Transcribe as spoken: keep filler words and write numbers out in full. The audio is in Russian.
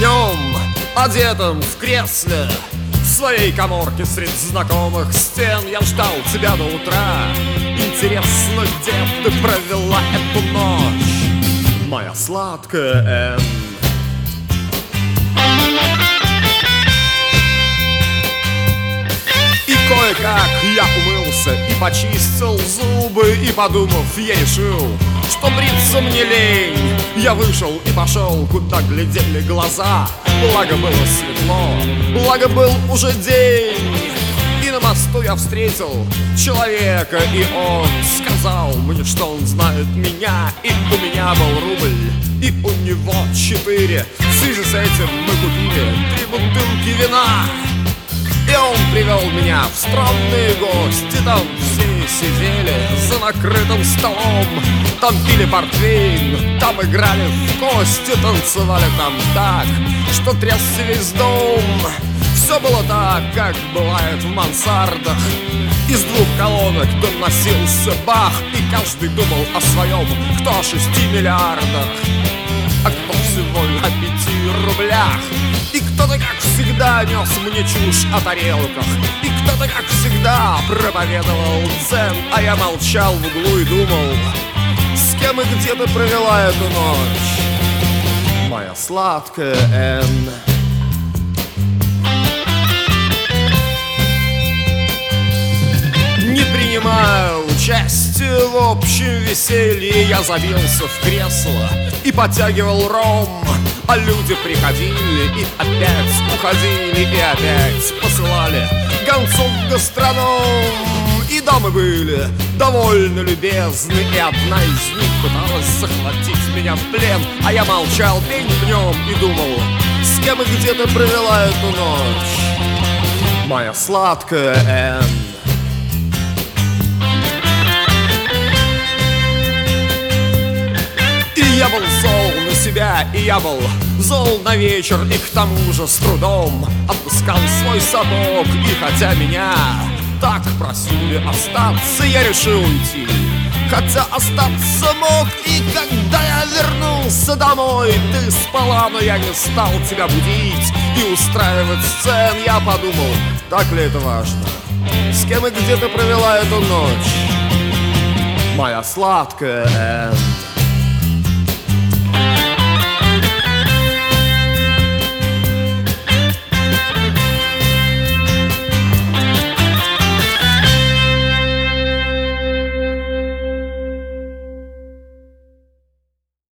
днем, одетым в кресле, в своей каморке среди знакомых стен я ждал тебя до утра. Интересно, где ты провела эту ночь, моя сладкая Энн? И кое-как я умылся и почистил зубы, и, подумав, я решил, что бриться мне лень. Я вышел и пошел, куда глядели глаза. Благо было светло, благо был уже день. И на мосту я встретил человека, и он сказал мне, что он знает меня. И у меня был рубль, и у него четыре. В связи с этим мы купили три бутылки вина. И он привел меня в странные гости. Там все сидели за накрытым столом. Там пили портвейн, там играли в кости. Танцевали там так, что трясся весь дом. Все было так, как бывает в мансардах. Из двух колонок доносился бах, и каждый думал о своем, кто о шести миллиардах, а кто всего о пяти рублях. И кто-то, как всегда, нес мне чушь о тарелках. И кто-то, как всегда, проповедовал дзен. А я молчал в углу и думал, с кем и где ты провела эту ночь, моя сладкая Энн? Не принимая участия в общем веселье, я забился в кресло и подтягивал ром. А люди приходили и опять уходили, и опять посылали гонцов в гастроном. И дамы были довольно любезны, и одна из них пыталась захватить меня в плен. А я молчал день днем и думал, с кем и где ты провела эту ночь, моя сладкая Энн? Я был зол на себя, и я был зол на вечер. И к тому же с трудом отпускал свой сапог. И хотя меня так просили остаться, я решил уйти, хотя остаться мог. И когда я вернулся домой, ты спала, но я не стал тебя будить и устраивать сцен. Я подумал, так ли это важно, с кем и где ты провела эту ночь, моя сладкая Энн?